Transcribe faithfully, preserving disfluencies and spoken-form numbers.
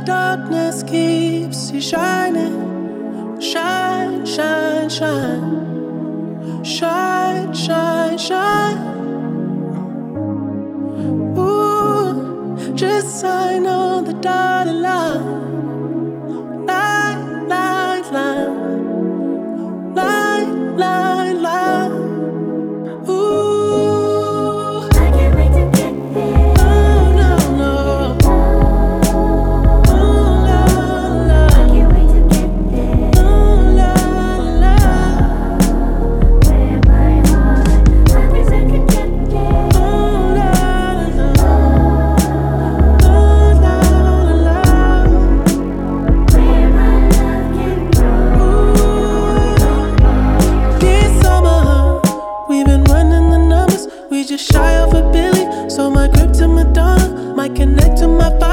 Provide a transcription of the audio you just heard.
darkness keeps you shining. Shine, shine, shine. Shine, shine, shine. Ooh, just sign on the dotted line. Line, line, line. Line, line, line. Ooh, I can't wait to get there. oh no, no. Ooh, la, la. I can't wait to get there. Ooh, la, la. Where my heart, I wish I could get there. Ooh, la, la. Ooh, la, la. Where my love can grow. Ooh, this summer we've been running the numbers. We just shy of a billion, so my grip to Madonna might connect to my body.